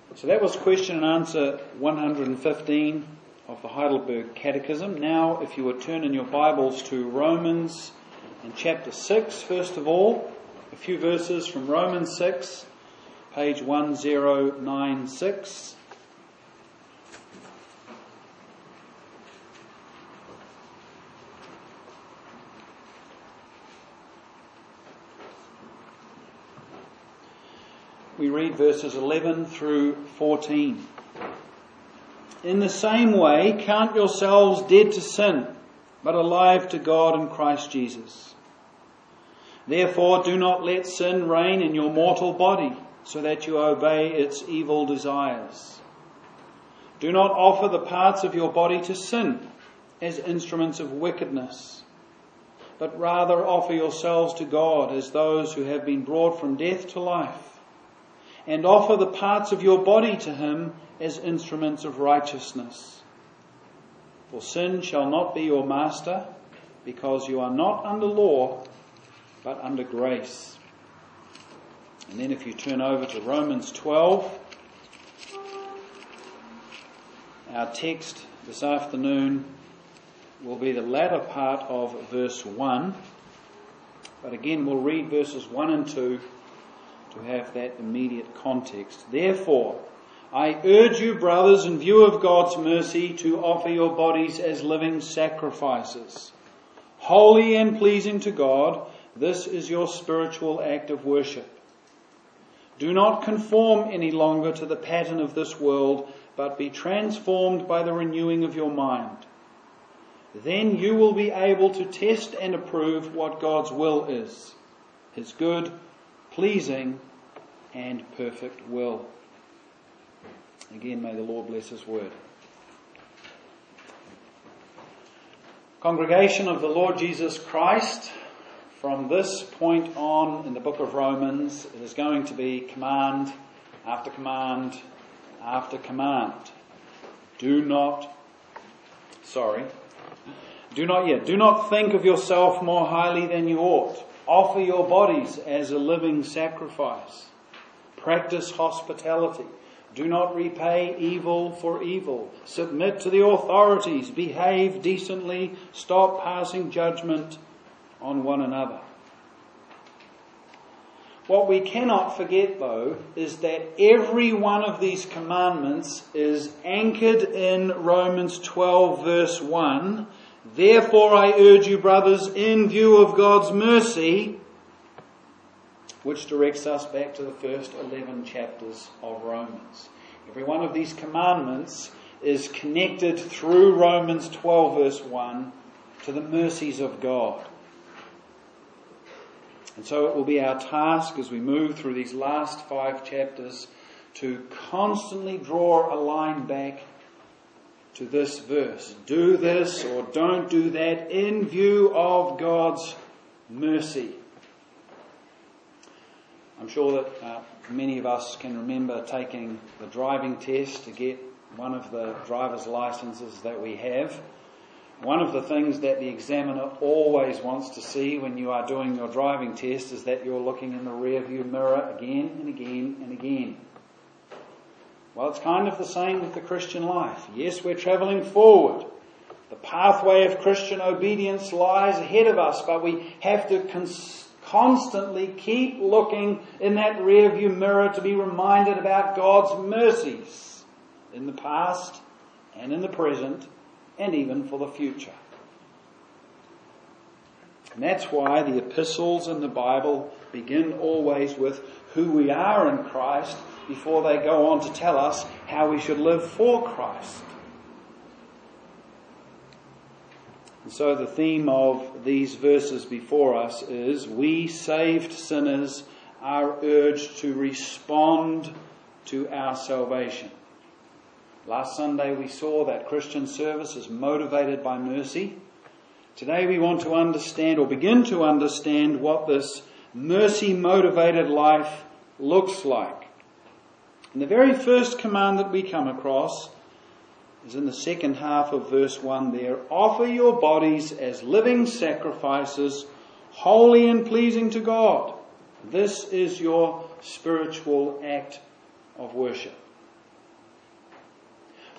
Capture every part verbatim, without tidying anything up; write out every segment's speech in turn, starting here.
So that was question and answer one hundred fifteen of the Heidelberg Catechism. Now, if you would turn in your Bibles to Romans in chapter six, first of all, a few verses from Romans six, page one thousand ninety-six. We read verses eleven through fourteen. In the same way, count yourselves dead to sin, but alive to God in Christ Jesus. Therefore, do not let sin reign in your mortal body, so that you obey its evil desires. Do not offer the parts of your body to sin as instruments of wickedness, but rather offer yourselves to God as those who have been brought from death to life, and offer the parts of your body to Him as instruments of righteousness. For sin shall not be your master, because you are not under law, but under grace. And then if you turn over to Romans twelve, our text this afternoon will be the latter part of verse one. But again, we'll read verses one and two to have that immediate context. Therefore, I urge you, brothers, in view of God's mercy, to offer your bodies as living sacrifices, holy and pleasing to God. This is your spiritual act of worship. Do not conform any longer to the pattern of this world, but be transformed by the renewing of your mind. Then you will be able to test and approve what God's will is, His good, pleasing and perfect will. Again, may the Lord bless His word. Congregation of the Lord Jesus Christ, from this point on in the book of Romans, it is going to be command after command after command. Do not, sorry, do not yet, do not think of yourself more highly than you ought. Offer your bodies as a living sacrifice. Practice hospitality. Do not repay evil for evil. Submit to the authorities. Behave decently. Stop passing judgment on one another. What we cannot forget, though, is that every one of these commandments is anchored in Romans twelve verse one. Therefore I urge you, brothers, in view of God's mercy, which directs us back to the first eleven chapters of Romans. Every one of these commandments is connected through Romans twelve verse one to the mercies of God. And so it will be our task as we move through these last five chapters to constantly draw a line back to this verse. Do this or don't do that in view of God's mercy. I'm sure that uh, many of us can remember taking the driving test to get one of the driver's licenses that we have. One of the things that the examiner always wants to see when you are doing your driving test is that you're looking in the rear view mirror again and again and again. Well, it's kind of the same with the Christian life. Yes, we're travelling forward. The pathway of Christian obedience lies ahead of us, but we have to cons- constantly keep looking in that rear view mirror to be reminded about God's mercies in the past and in the present and even for the future. And that's why the epistles in the Bible begin always with who we are in Christ before they go on to tell us how we should live for Christ. And so the theme of these verses before us is we saved sinners are urged to respond to our salvation. Last Sunday we saw that Christian service is motivated by mercy. Today we want to understand or begin to understand what this mercy-motivated life looks like. And the very first command that we come across is in the second half of verse one there. Offer your bodies as living sacrifices, holy and pleasing to God. This is your spiritual act of worship.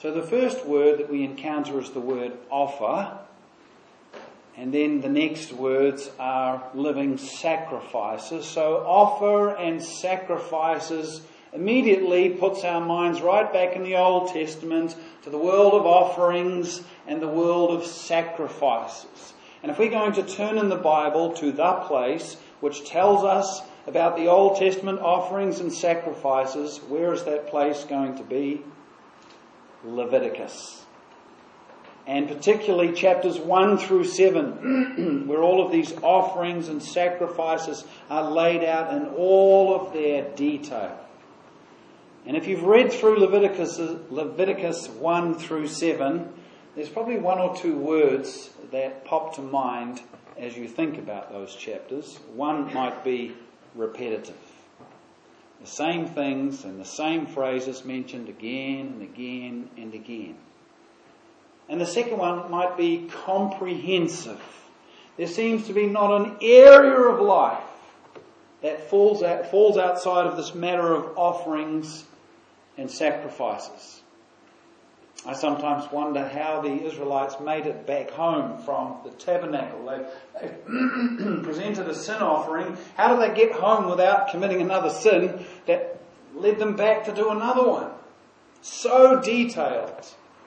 So the first word that we encounter is the word offer, and then the next words are living sacrifices. So offer and sacrifices immediately puts our minds right back in the Old Testament to the world of offerings and the world of sacrifices. And if we're going to turn in the Bible to the place which tells us about the Old Testament offerings and sacrifices, where is that place going to be? Leviticus. And particularly chapters one through seven, where all of these offerings and sacrifices are laid out in all of their detail. And if you've read through Leviticus, Leviticus one through seven, there's probably one or two words that pop to mind as you think about those chapters. One might be repetitive. The same things and the same phrases mentioned again and again and again. And the second one might be comprehensive. There seems to be not an area of life that falls out, falls outside of this matter of offerings and sacrifices. I sometimes wonder how the Israelites made it back home from the tabernacle. They, they presented a sin offering. How did they get home without committing another sin that led them back to do another one? So detailed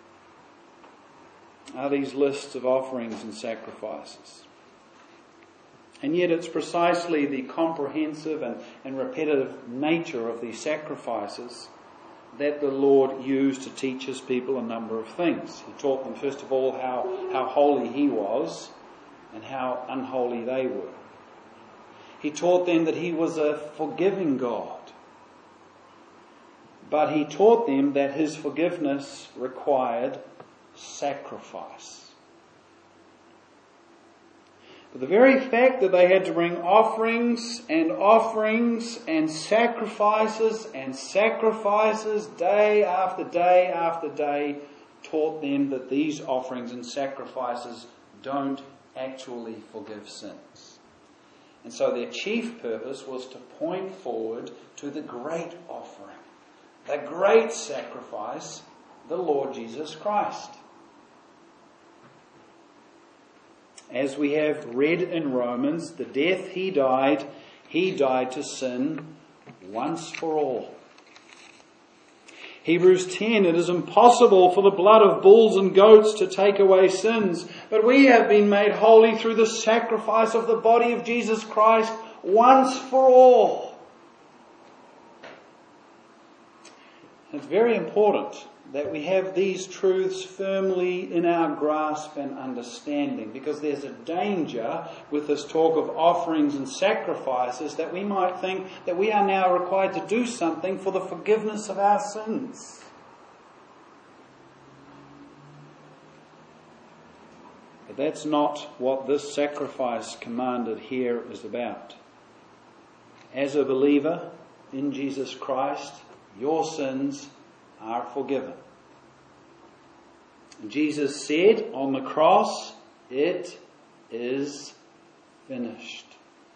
are these lists of offerings and sacrifices. And yet it's precisely the comprehensive and, and repetitive nature of these sacrifices that the Lord used to teach his people a number of things. He taught them, first of all, how, how holy he was and how unholy they were. He taught them that he was a forgiving God. But he taught them that his forgiveness required sacrifice. But the very fact that they had to bring offerings and offerings and sacrifices and sacrifices day after day after day taught them that these offerings and sacrifices don't actually forgive sins. And so their chief purpose was to point forward to the great offering, the great sacrifice, the Lord Jesus Christ. As we have read in Romans, the death he died, he died to sin once for all. Hebrews ten, it is impossible for the blood of bulls and goats to take away sins, but we have been made holy through the sacrifice of the body of Jesus Christ once for all. It's very important that we have these truths firmly in our grasp and understanding, because there's a danger with this talk of offerings and sacrifices that we might think that we are now required to do something for the forgiveness of our sins. But that's not what this sacrifice commanded here is about. As a believer in Jesus Christ, your sins are forgiven. And Jesus said on the cross, it is finished.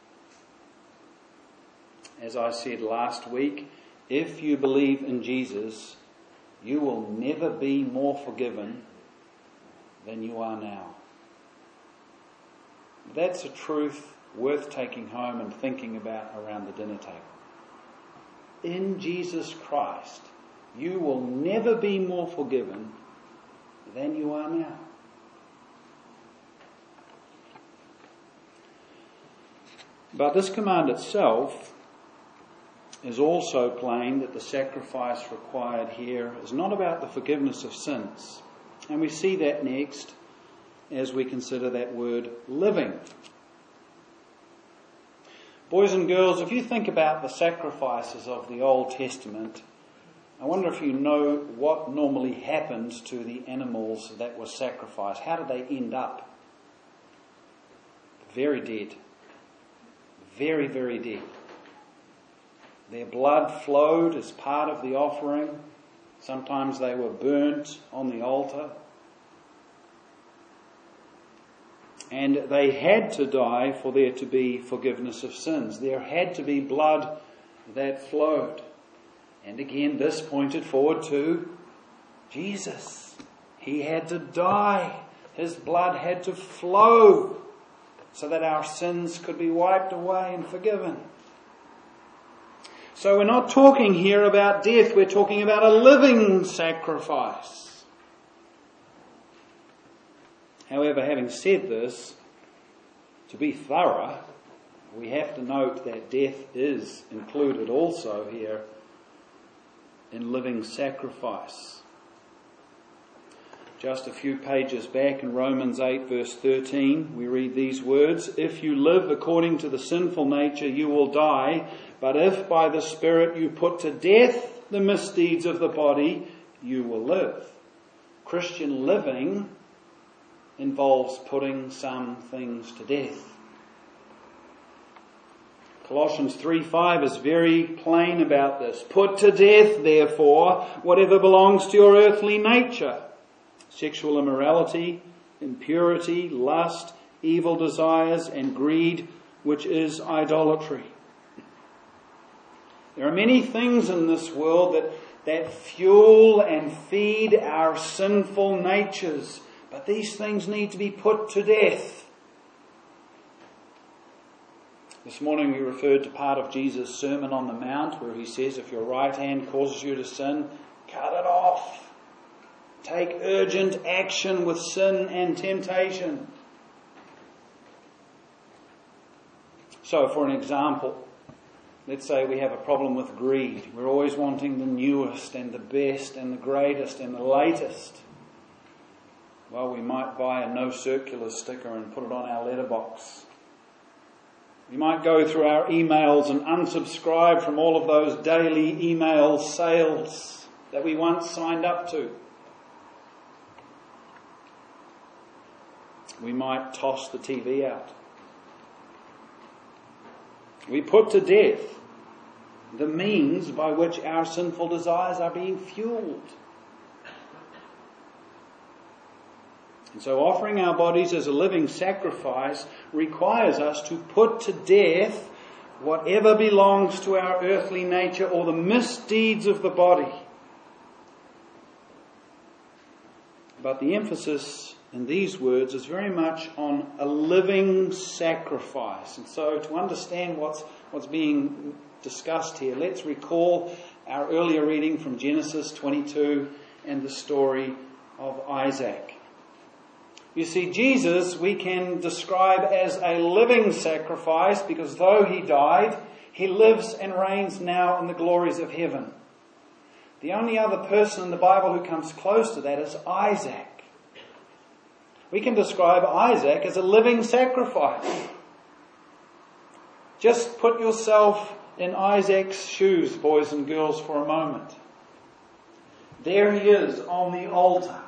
As I said last week, if you believe in Jesus, you will never be more forgiven than you are now. That's a truth worth taking home and thinking about around the dinner table. In Jesus Christ, you will never be more forgiven than you are now. But this command itself is also plain that the sacrifice required here is not about the forgiveness of sins. And we see that next as we consider that word living. Boys and girls, if you think about the sacrifices of the Old Testament, I wonder if you know what normally happened to the animals that were sacrificed. How did they end up? Very dead. Very, very dead. Their blood flowed as part of the offering. Sometimes they were burnt on the altar. And they had to die for there to be forgiveness of sins. There had to be blood that flowed. And again, this pointed forward to Jesus. He had to die. His blood had to flow so that our sins could be wiped away and forgiven. So we're not talking here about death, we're talking about a living sacrifice. However, having said this, to be thorough, we have to note that death is included also here in living sacrifice. Just a few pages back in Romans eight verse thirteen, we read these words, "If you live according to the sinful nature, you will die. But if by the Spirit you put to death the misdeeds of the body, you will live." Christian living involves putting some things to death. Colossians three five is very plain about this. "Put to death, therefore, whatever belongs to your earthly nature. Sexual immorality, impurity, lust, evil desires, and greed, which is idolatry." There are many things in this world that, that fuel and feed our sinful natures, but these things need to be put to death. This morning we referred to part of Jesus' Sermon on the Mount where he says, if your right hand causes you to sin, cut it off. Take urgent action with sin and temptation. So, for an example, let's say we have a problem with greed. We're always wanting the newest and the best and the greatest and the latest. Well, we might buy a no circular sticker and put it on our letterbox. We might go through our emails and unsubscribe from all of those daily email sales that we once signed up to. We might toss the T V out. We put to death the means by which our sinful desires are being fueled. And so offering our bodies as a living sacrifice requires us to put to death whatever belongs to our earthly nature or the misdeeds of the body. But the emphasis in these words is very much on a living sacrifice. And so to understand what's, what's being discussed here, let's recall our earlier reading from Genesis twenty-two and the story of Isaac. You see, Jesus we can describe as a living sacrifice because though he died, he lives and reigns now in the glories of heaven. The only other person in the Bible who comes close to that is Isaac. We can describe Isaac as a living sacrifice. Just put yourself in Isaac's shoes, boys and girls, for a moment. There he is on the altar,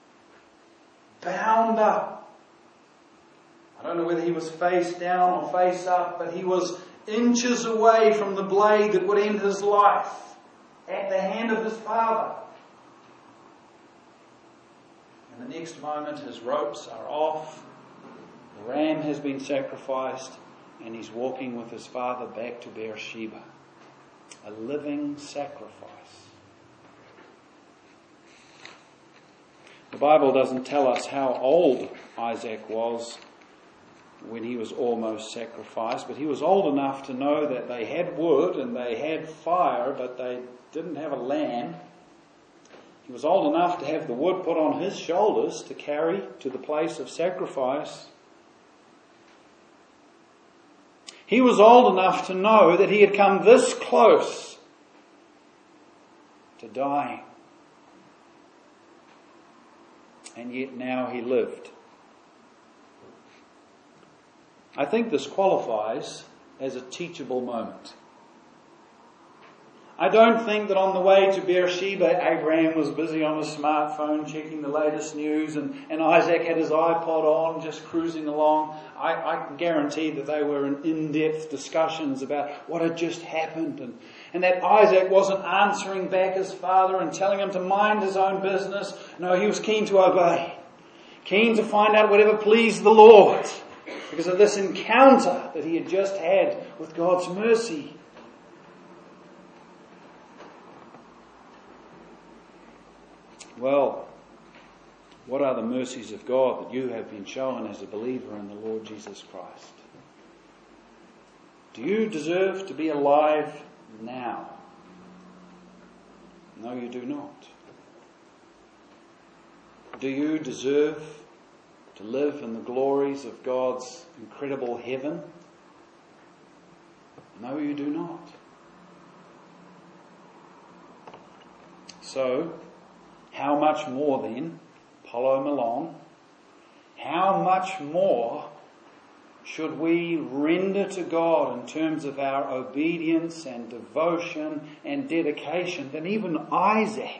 bound up. I don't know whether he was face down or face up, but he was inches away from the blade that would end his life at the hand of his father. And the next moment his ropes are off, the ram has been sacrificed, and he's walking with his father back to Beersheba. A living sacrifice. The Bible doesn't tell us how old Isaac was when he was almost sacrificed, but he was old enough to know that they had wood and they had fire, but they didn't have a lamb. He was old enough to have the wood put on his shoulders to carry to the place of sacrifice. He was old enough to know that he had come this close to dying. And yet now he lived. I think this qualifies as a teachable moment. I don't think that on the way to Beersheba, Abraham was busy on his smartphone checking the latest news and, and Isaac had his iPod on just cruising along. I, I can guarantee that they were in in-depth discussions about what had just happened and, and that Isaac wasn't answering back his father and telling him to mind his own business. No, he was keen to obey, keen to find out whatever pleased the Lord because of this encounter that he had just had with God's mercy. Well, what are the mercies of God that you have been shown as a believer in the Lord Jesus Christ? Do you deserve to be alive now? No, you do not. Do you deserve to live in the glories of God's incredible heaven? No, you do not. So, how much more then, Paulo Malone, how much more should we render to God in terms of our obedience and devotion and dedication than even Isaac?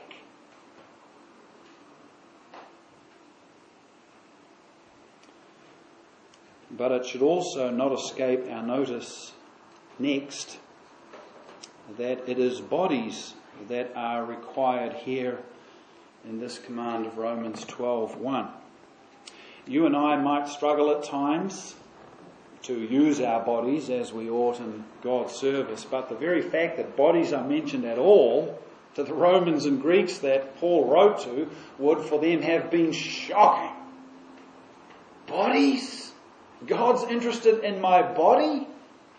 But it should also not escape our notice next that it is bodies that are required here in this command of Romans twelve one. You and I might struggle at times to use our bodies as we ought in God's service, but the very fact that bodies are mentioned at all to the Romans and Greeks that Paul wrote to would for them have been shocking. Bodies? God's interested in my body?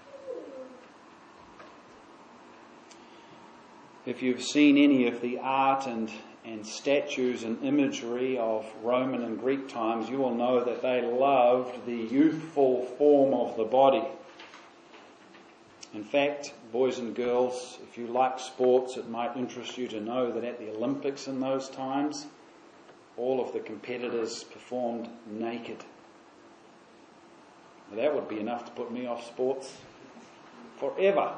If you've seen any of the art and, and statues and imagery of Roman and Greek times, you will know that they loved the youthful form of the body. In fact, boys and girls, if you like sports, it might interest you to know that at the Olympics in those times, all of the competitors performed naked. Well, that would be enough to put me off sports forever.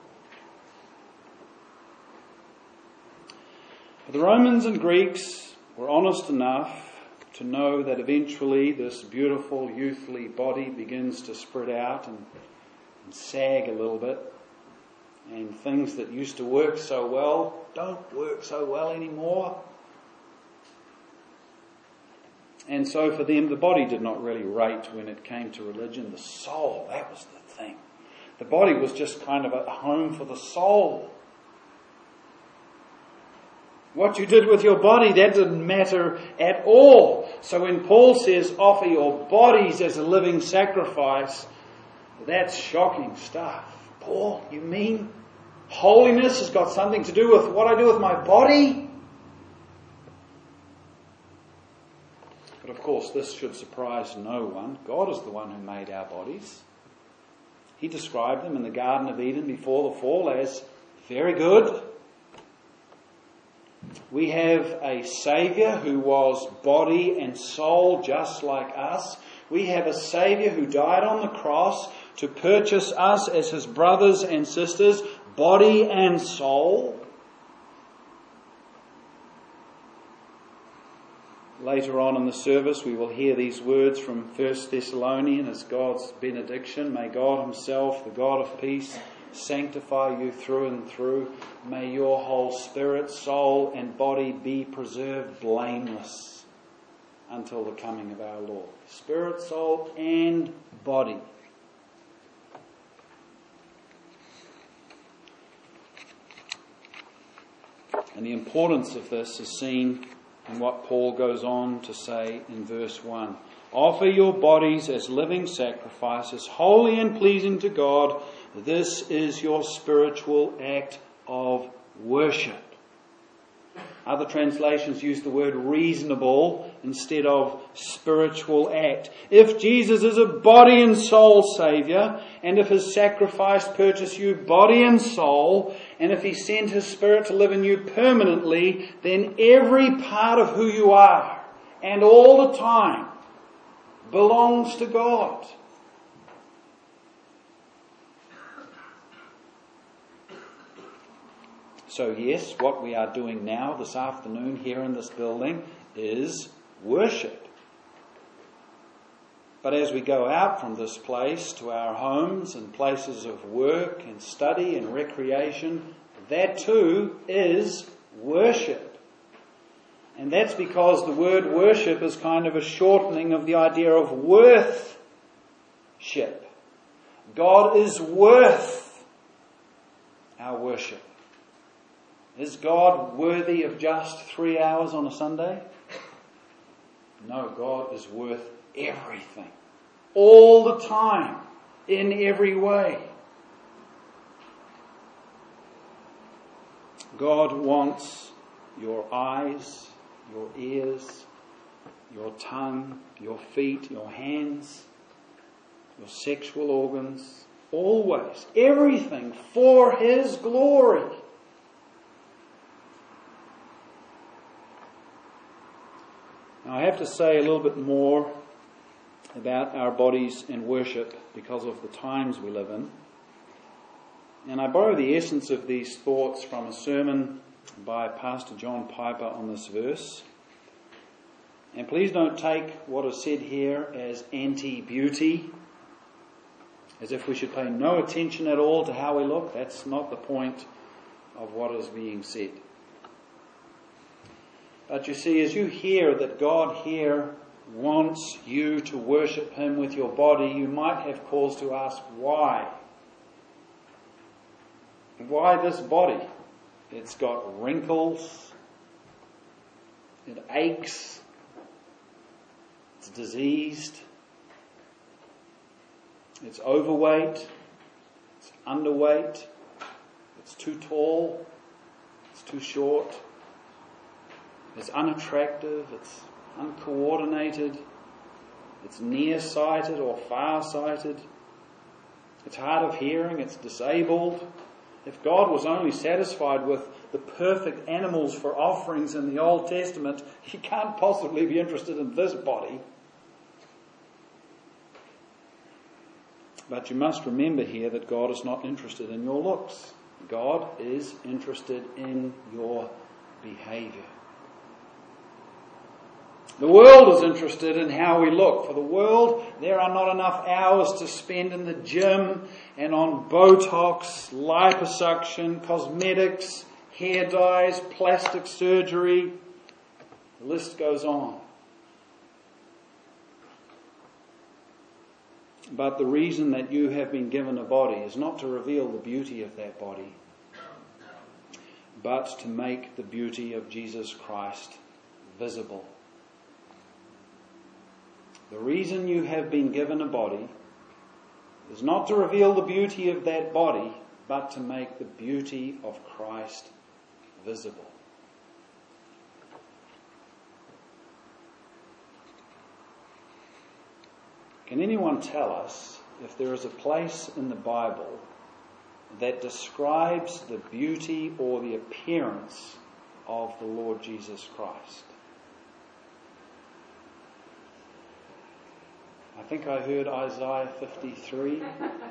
But the Romans and Greeks were honest enough to know that eventually this beautiful youthly body begins to spread out and, and sag a little bit. And things that used to work so well don't work so well anymore. And so for them, the body did not really rate when it came to religion. The soul, that was the thing. The body was just kind of a home for the soul. What you did with your body, that didn't matter at all. So when Paul says, offer your bodies as a living sacrifice, that's shocking stuff. Paul, you mean holiness has got something to do with what I do with my body? But of course, this should surprise no one. God is the one who made our bodies. He described them in the Garden of Eden before the fall as very good. We have a Saviour who was body and soul just like us. We have a Saviour who died on the cross to purchase us as his brothers and sisters, body and soul. Later on in the service we will hear these words from First Thessalonians as God's benediction. May God himself, the God of peace, sanctify you through and through. May your whole spirit, soul and body be preserved blameless until the coming of our Lord. Spirit, soul and body. And the importance of this is seen in what Paul goes on to say in verse one. Offer your bodies as living sacrifices, holy and pleasing to God. This is your spiritual act of worship. Other translations use the word reasonable instead of spiritual act. If Jesus is a body and soul Saviour, and if his sacrifice purchased you body and soul, and if he sent his Spirit to live in you permanently, then every part of who you are and all the time belongs to God. So yes, what we are doing now this afternoon here in this building is worship. But as we go out from this place to our homes and places of work and study and recreation, that too is worship. And that's because the word worship is kind of a shortening of the idea of worth-ship. God is worth our worship. Is God worthy of just three hours on a Sunday? No, God is worth everything. All the time. In every way. God wants your eyes, your ears, your tongue, your feet, your hands, your sexual organs, always, everything for His glory. Now I have to say a little bit more about our bodies and worship because of the times we live in. And I borrow the essence of these thoughts from a sermon by Pastor John Piper on this verse. And please don't take what is said here as anti-beauty, as if we should pay no attention at all to how we look. That's not the point of what is being said. But you see, as you hear that God here wants you to worship Him with your body, you might have cause to ask why. Why this body? It's got wrinkles, it aches, it's diseased, it's overweight, it's underweight, it's too tall, it's too short, it's unattractive, it's uncoordinated, it's nearsighted or farsighted, it's hard of hearing, it's disabled. If God was only satisfied with the perfect animals for offerings in the Old Testament, He can't possibly be interested in this body. But you must remember here that God is not interested in your looks. God is interested in your behavior. The world is interested in how we look. For the world, there are not enough hours to spend in the gym and on Botox, liposuction, cosmetics, hair dyes, plastic surgery. The list goes on. But the reason that you have been given a body is not to reveal the beauty of that body, but to make the beauty of Jesus Christ visible. The reason you have been given a body is not to reveal the beauty of that body, but to make the beauty of Christ visible. Can anyone tell us if there is a place in the Bible that describes the beauty or the appearance of the Lord Jesus Christ? I think I heard Isaiah fifty-three.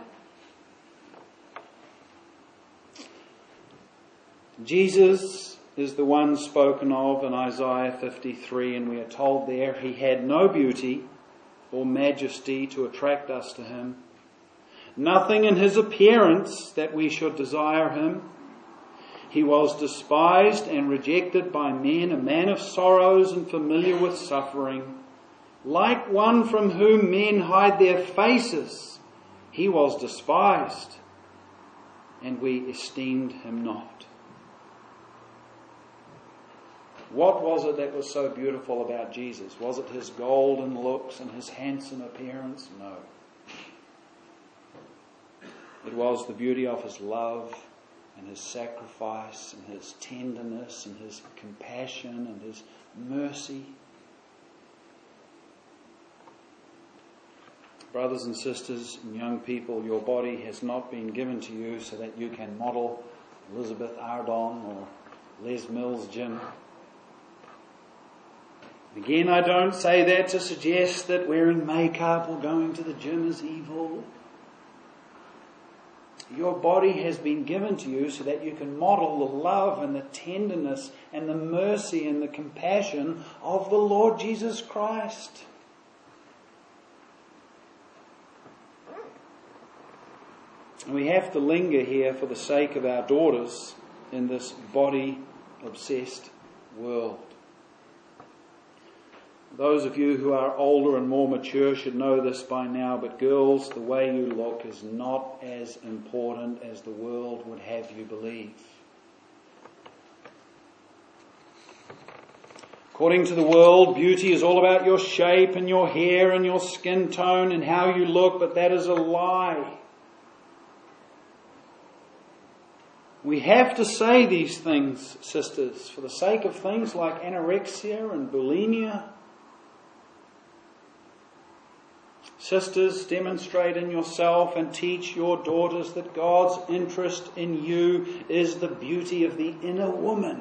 Jesus is the one spoken of in Isaiah fifty-three, and we are told there He had no beauty or majesty to attract us to Him. Nothing in His appearance that we should desire Him. He was despised and rejected by men, a man of sorrows and familiar with suffering. Like one from whom men hide their faces, He was despised, and we esteemed Him not. What was it that was so beautiful about Jesus? Was it His golden looks and His handsome appearance? No. It was the beauty of His love and His sacrifice and His tenderness and His compassion and His mercy. Brothers and sisters and young people, your body has not been given to you so that you can model Elizabeth Ardon or Les Mills' gym. Again, I don't say that to suggest that wearing makeup or going to the gym is evil. Your body has been given to you so that you can model the love and the tenderness and the mercy and the compassion of the Lord Jesus Christ. We have to linger here for the sake of our daughters in this body-obsessed world. Those of you who are older and more mature should know this by now, but girls, the way you look is not as important as the world would have you believe. According to the world, beauty is all about your shape and your hair and your skin tone and how you look, but that is a lie. We have to say these things, sisters, for the sake of things like anorexia and bulimia. Sisters, demonstrate in yourself and teach your daughters that God's interest in you is the beauty of the inner woman.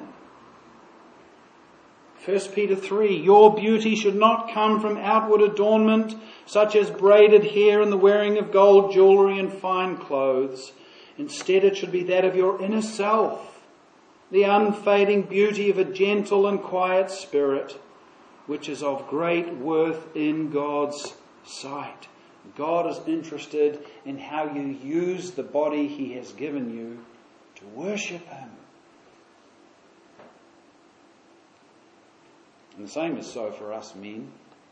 First Peter three, your beauty should not come from outward adornment, such as braided hair and the wearing of gold jewellery and fine clothes. Instead, it should be that of your inner self, the unfading beauty of a gentle and quiet spirit, which is of great worth in God's sight. God is interested in how you use the body He has given you to worship Him. And the same is so for us men.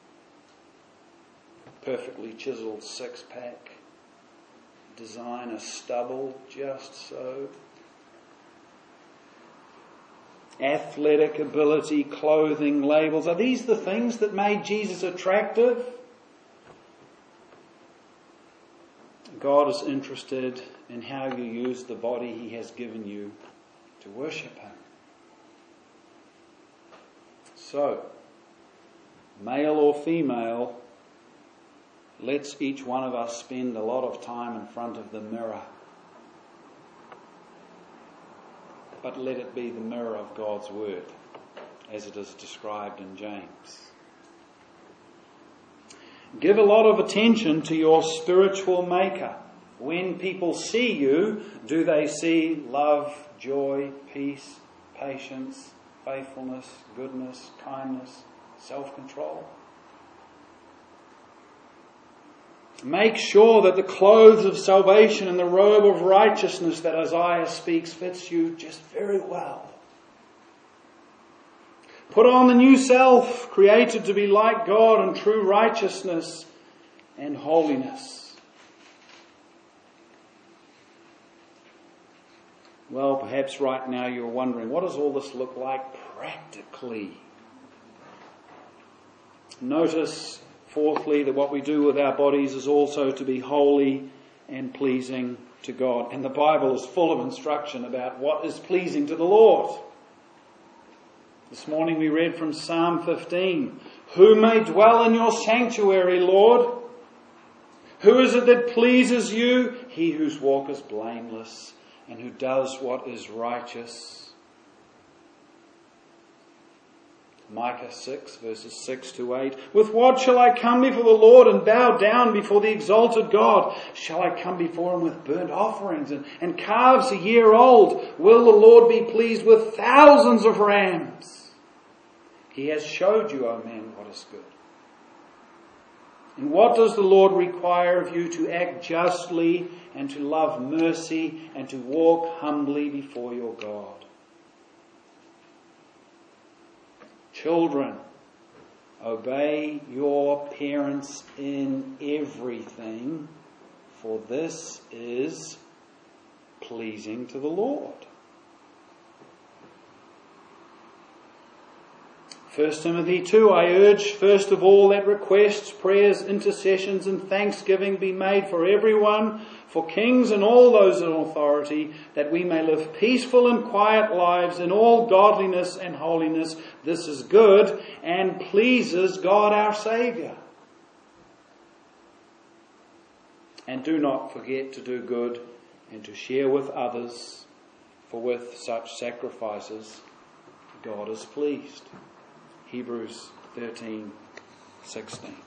Perfectly chiseled six-pack, designer stubble, just so. Athletic ability, clothing, labels. Are these the things that made Jesus attractive? God is interested in how you use the body He has given you to worship Him. So, male or female, let's each one of us spend a lot of time in front of the mirror. But let it be the mirror of God's Word, as it is described in James. Give a lot of attention to your spiritual maker. When people see you, do they see love, joy, peace, patience, faithfulness, goodness, kindness, self-control? Make sure that the clothes of salvation and the robe of righteousness that Isaiah speaks fits you just very well. Put on the new self, created to be like God in true righteousness and holiness. Well, perhaps right now you're wondering, what does all this look like practically? Notice, fourthly, that what we do with our bodies is also to be holy and pleasing to God. And the Bible is full of instruction about what is pleasing to the Lord. This morning we read from Psalm fifteen. Who may dwell in your sanctuary, Lord? Who is it that pleases you? He whose walk is blameless and who does what is righteous. Micah six, verses six to eight. With what shall I come before the Lord and bow down before the exalted God? Shall I come before Him with burnt offerings and, and calves a year old? Will the Lord be pleased with thousands of rams? He has showed you, O man, what is good. And what does the Lord require of you? To act justly and to love mercy and to walk humbly before your God. Children, obey your parents in everything, for this is pleasing to the Lord. First Timothy two, I urge first of all that requests, prayers, intercessions and thanksgiving be made for everyone, for kings and all those in authority, that we may live peaceful and quiet lives in all godliness and holiness. This is good and pleases God our Saviour. And do not forget to do good and to share with others, for with such sacrifices God is pleased. Hebrews thirteen sixteen.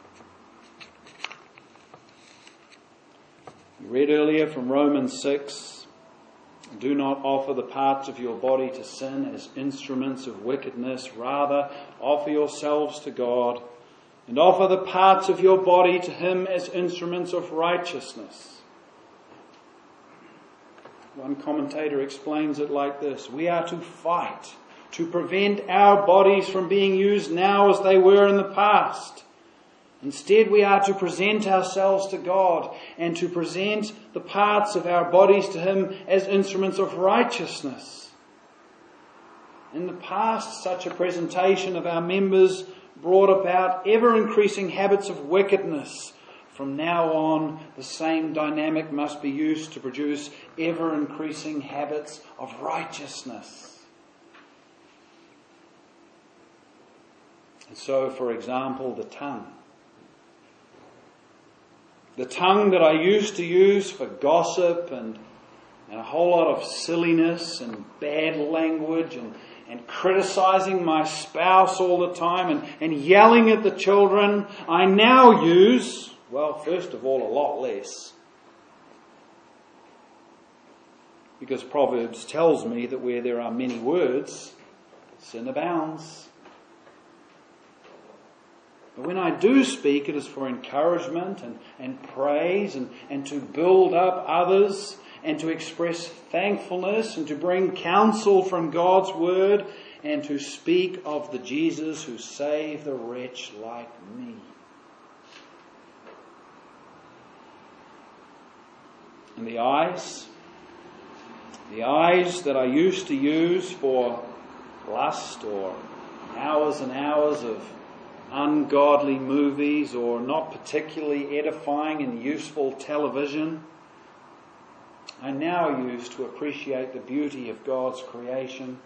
We read earlier from Romans six, do not offer the parts of your body to sin as instruments of wickedness. Rather, offer yourselves to God and offer the parts of your body to Him as instruments of righteousness. One commentator explains it like this. We are to fight to prevent our bodies from being used now as they were in the past. Instead, we are to present ourselves to God and to present the parts of our bodies to Him as instruments of righteousness. In the past, such a presentation of our members brought about ever-increasing habits of wickedness. From now on, the same dynamic must be used to produce ever-increasing habits of righteousness. And so, for example, the tongue. The tongue that I used to use for gossip and, and a whole lot of silliness and bad language and, and criticizing my spouse all the time and, and yelling at the children, I now use, well, first of all, a lot less. Because Proverbs tells me that where there are many words, sin abounds. But when I do speak, it is for encouragement and, and praise and, and to build up others and to express thankfulness and to bring counsel from God's word and to speak of the Jesus who saved a wretch like me. And the eyes, the eyes that I used to use for lust or hours and hours of ungodly movies or not particularly edifying and useful television, I now use to appreciate the beauty of God's creation.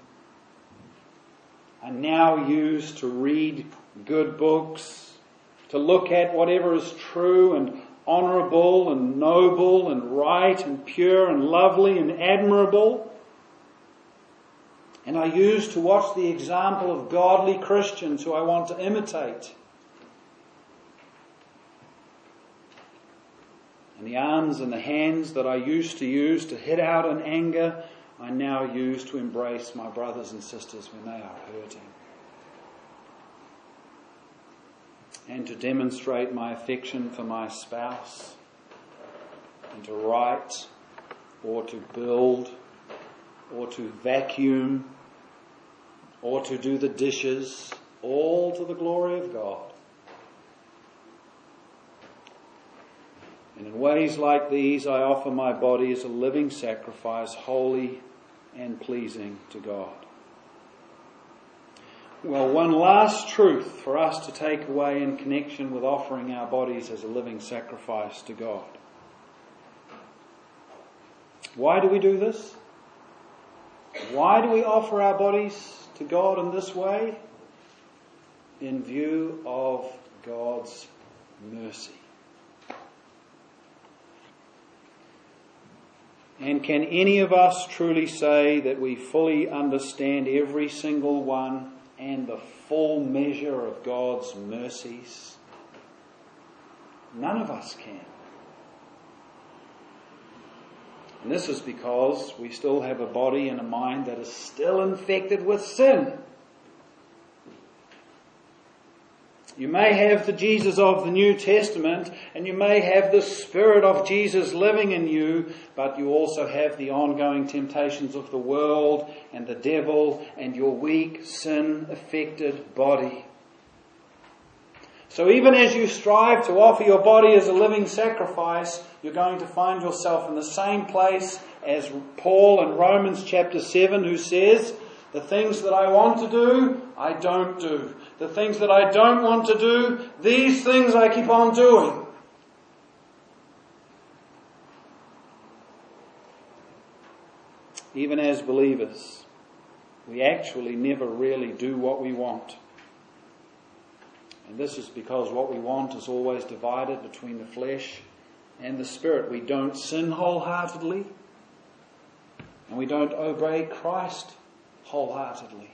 I now use to read good books, to look at whatever is true and honourable and noble and right and pure and lovely and admirable. And I use to watch the example of godly Christians who I want to imitate. And the arms and the hands that I used to use to hit out in anger, I now use to embrace my brothers and sisters when they are hurting. And to demonstrate my affection for my spouse. And to write or to build or to vacuum, or to do the dishes, all to the glory of God. And in ways like these, I offer my body as a living sacrifice, holy and pleasing to God. Well, one last truth for us to take away in connection with offering our bodies as a living sacrifice to God. Why do we do this? Why do we offer our bodies to God in this way? In view of God's mercy. And can any of us truly say that we fully understand every single one and the full measure of God's mercies? None of us can. And this is because we still have a body and a mind that is still infected with sin. You may have the Jesus of the New Testament and you may have the Spirit of Jesus living in you, but you also have the ongoing temptations of the world and the devil and your weak, sin-affected body. So even as you strive to offer your body as a living sacrifice, you're going to find yourself in the same place as Paul in Romans chapter seven, who says, the things that I want to do, I don't do. The things that I don't want to do, these things I keep on doing. Even as believers, we actually never really do what we want. And this is because what we want is always divided between the flesh and the spirit. We don't sin wholeheartedly, and we don't obey Christ wholeheartedly.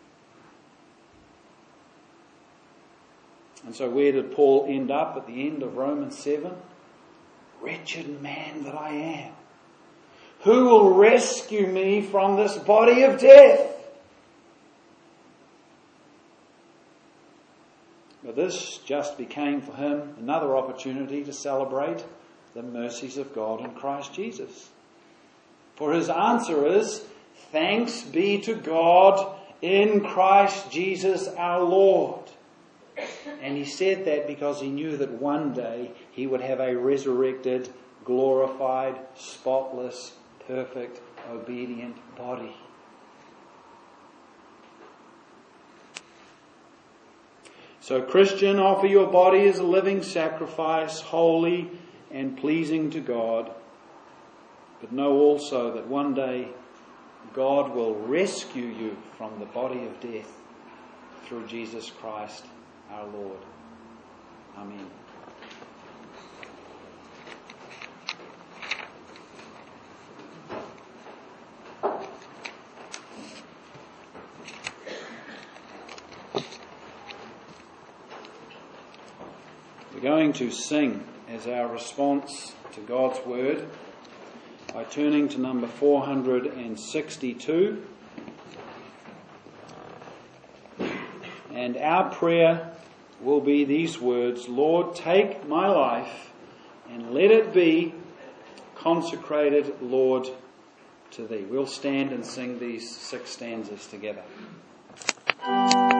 And so where did Paul end up at the end of Romans seven? Wretched man that I am. Who will rescue me from this body of death? But this just became for him another opportunity to celebrate the mercies of God in Christ Jesus. For his answer is, thanks be to God in Christ Jesus our Lord. And he said that because he knew that one day he would have a resurrected, glorified, spotless, perfect, obedient body. So, Christian, offer your body as a living sacrifice, holy and pleasing to God. But know also that one day God will rescue you from the body of death through Jesus Christ our Lord. Amen. We're going to sing as our response to God's Word by turning to number four hundred sixty-two. And our prayer will be these words: Lord, take my life and let it be consecrated, Lord, to Thee. We'll stand and sing these six stanzas together.